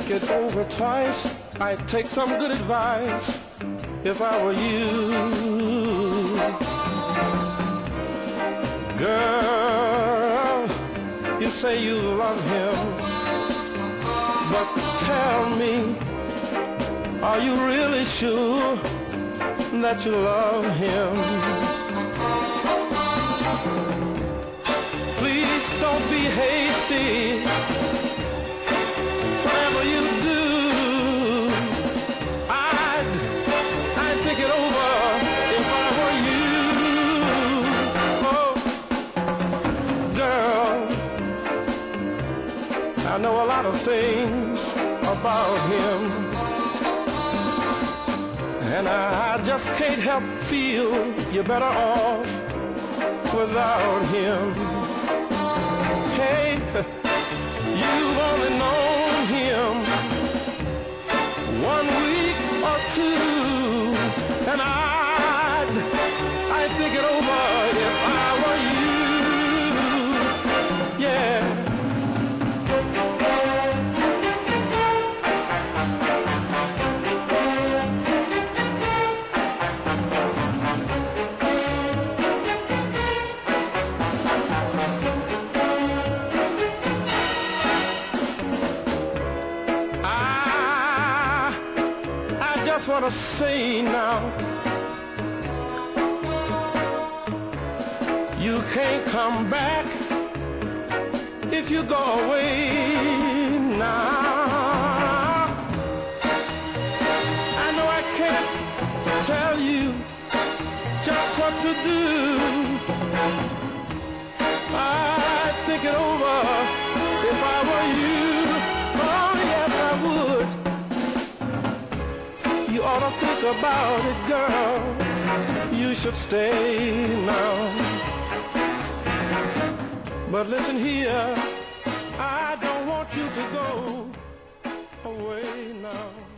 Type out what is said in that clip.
think it over twice. I'd take some good advice if I were you. Girl, you say you love him, but tell me, are you really sure that you love him? Please don't be hasty. Whatever you do, I'd think it over if I were you. Oh, girl, I know a lot of things about him, and I just can't help feel you're better off without him. Hey, you've only known him 1 week or two, and I'd think it over if I were you. Yeah. I just want to say now, you can't come back if you go away now. I know I can't tell you just what to do. I'd think it over if I were you. Oh yes, I would. You ought to think about it, girl. You should stay now. But listen here, I don't want you to go away now.